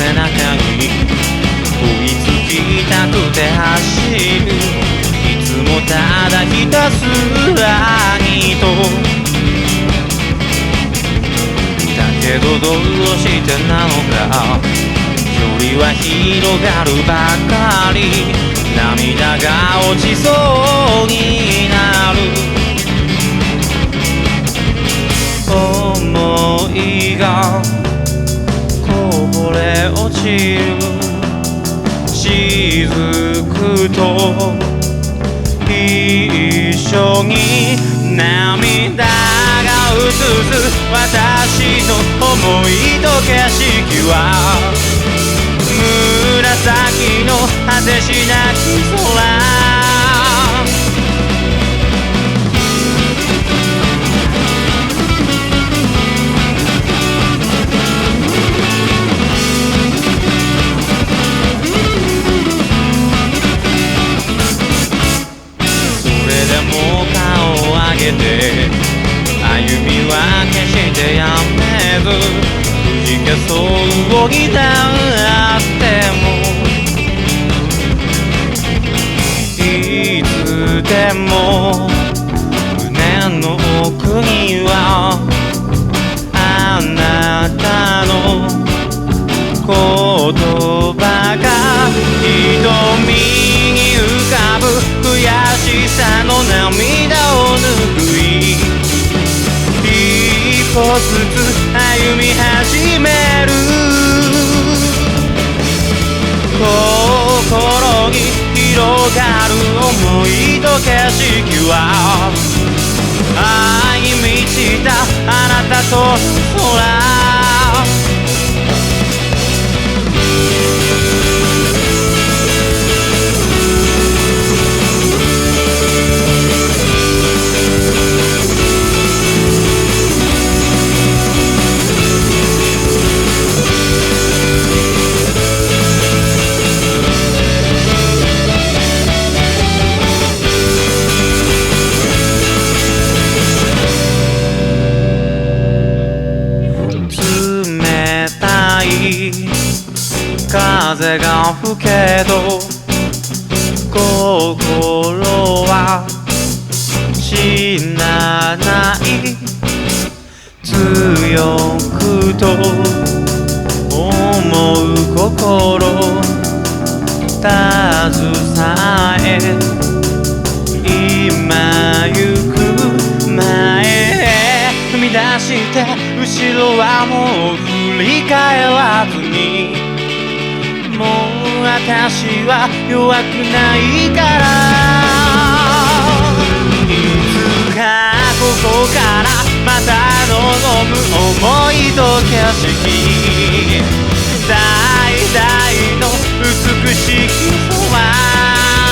背中に追いつきたくて走る。いつもただひたすらにと。だけどどうしてなのか距離は広がるばかり。涙が落ちそうになる。想いがこぼれ落ちる。雫と一緒に涙が映す私の思いと景色は紫の果てしなき空。歩みは決してやめずくじけそうになってもいつでも胸の奥にはあなたの言葉が瞳に浮かぶ悔しさの涙を拭い一歩ずつ歩み始める。心に広がる想いと景色は愛に満ちたあなたとの空。風が吹けど心は死なない。強くと思う心携え今行く前へ踏み出して後ろはもう振り返らずに。もう私は弱くないから。いつかここからまた望む想いと景色。大々の美しき空。